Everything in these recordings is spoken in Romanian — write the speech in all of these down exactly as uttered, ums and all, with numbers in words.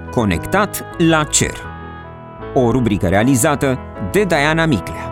Conectat la cer. O rubrică realizată de Diana Miclea.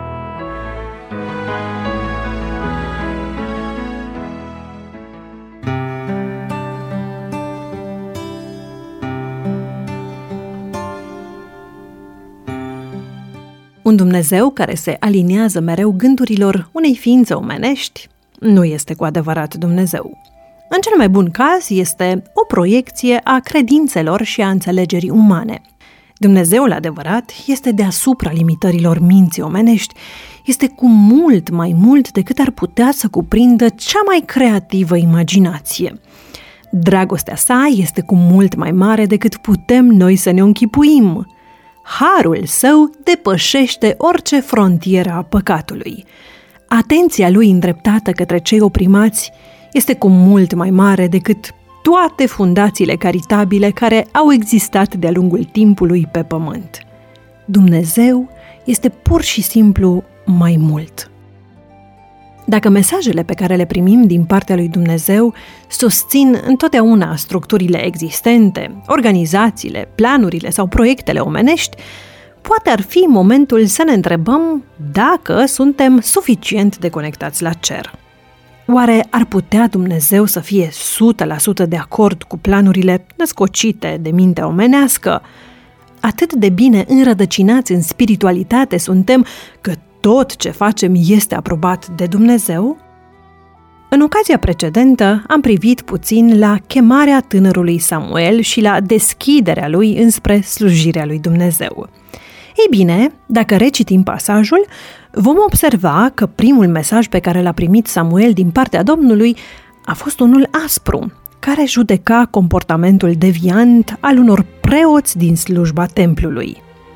Un Dumnezeu care se aliniază mereu gândurilor unei ființe omenești nu este cu adevărat Dumnezeu. În cel mai bun caz, este o proiecție a credințelor și a înțelegerii umane. Dumnezeul adevărat este deasupra limitărilor minții omenești, este cu mult mai mult decât ar putea să cuprindă cea mai creativă imaginație. Dragostea sa este cu mult mai mare decât putem noi să ne închipuim. Harul său depășește orice frontieră a păcatului. Atenția lui îndreptată către cei oprimați este cu mult mai mare decât toate fundațiile caritabile care au existat de-a lungul timpului pe pământ. Dumnezeu este pur și simplu mai mult. Dacă mesajele pe care le primim din partea lui Dumnezeu susțin întotdeauna structurile existente, organizațiile, planurile sau proiectele omenești, poate ar fi momentul să ne întrebăm dacă suntem suficient de conectați la cer. Oare ar putea Dumnezeu să fie o sută la sută de acord cu planurile născocite de mintea omenească? Atât de bine înrădăcinați în spiritualitate suntem că tot ce facem este aprobat de Dumnezeu? În ocazia precedentă am privit puțin la chemarea tânărului Samuel și la deschiderea lui înspre slujirea lui Dumnezeu. Ei bine, dacă recitim pasajul, vom observa că primul mesaj pe care l-a primit Samuel din partea Domnului a fost unul aspru, care judeca comportamentul deviant al unor preoți din slujba templului.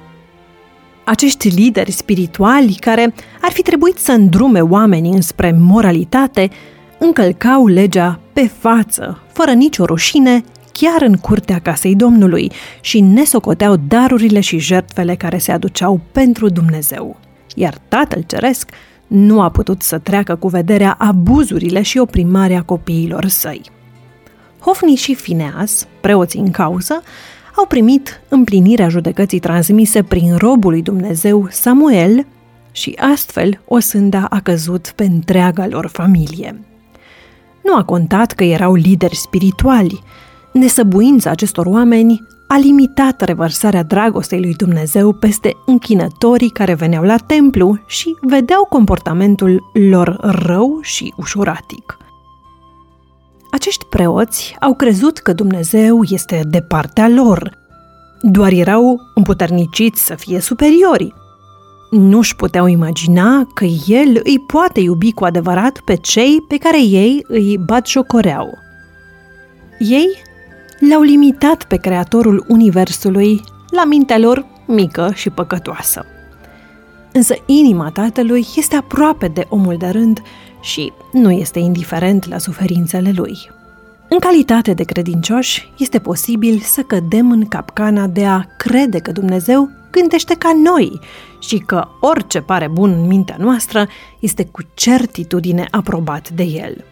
Acești lideri spirituali, care ar fi trebuit să îndrume oamenii înspre moralitate, încălcau legea pe față, fără nicio rușine, chiar în curtea casei Domnului și nesocoteau darurile și jertfele care se aduceau pentru Dumnezeu. Iar Tatăl Ceresc nu a putut să treacă cu vederea abuzurile și oprimarea copiilor săi. Hofni și Fineas, preoții în cauză, au primit împlinirea judecății transmise prin robul lui Dumnezeu Samuel și astfel osânda a căzut pe întreaga lor familie. Nu a contat că erau lideri spirituali. Nesăbuința acestor oameni a limitat revărsarea dragostei lui Dumnezeu peste închinătorii care veneau la templu și vedeau comportamentul lor rău și ușuratic. Acești preoți au crezut că Dumnezeu este de partea lor, doar erau împuterniciți să fie superiori. Nu-și puteau imagina că El îi poate iubi cu adevărat pe cei pe care ei îi batjocoreau. Ei l-au limitat pe Creatorul Universului la mintea lor mică și păcătoasă. Însă inima Tatălui este aproape de omul de rând și nu este indiferent la suferințele lui. În calitate de credincioși, este posibil să cădem în capcana de a crede că Dumnezeu gândește ca noi și că orice pare bun în mintea noastră este cu certitudine aprobat de El.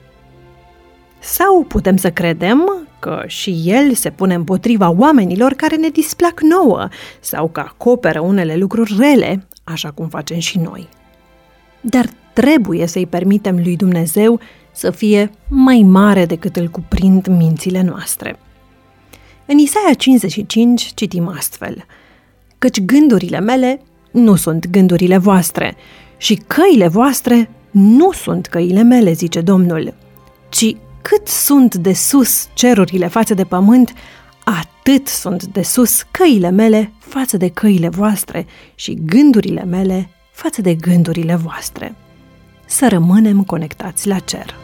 Sau putem să credem că și El se pune împotriva oamenilor care ne displac nouă sau că acoperă unele lucruri rele, așa cum facem și noi. Dar trebuie să-i permitem lui Dumnezeu să fie mai mare decât îl cuprind mințile noastre. În Isaia cincizeci și cinci citim astfel: căci gândurile mele nu sunt gândurile voastre și căile voastre nu sunt căile mele, zice Domnul, ci cât sunt de sus cerurile față de pământ, atât sunt de sus căile mele față de căile voastre și gândurile mele față de gândurile voastre. Să rămânem conectați la cer.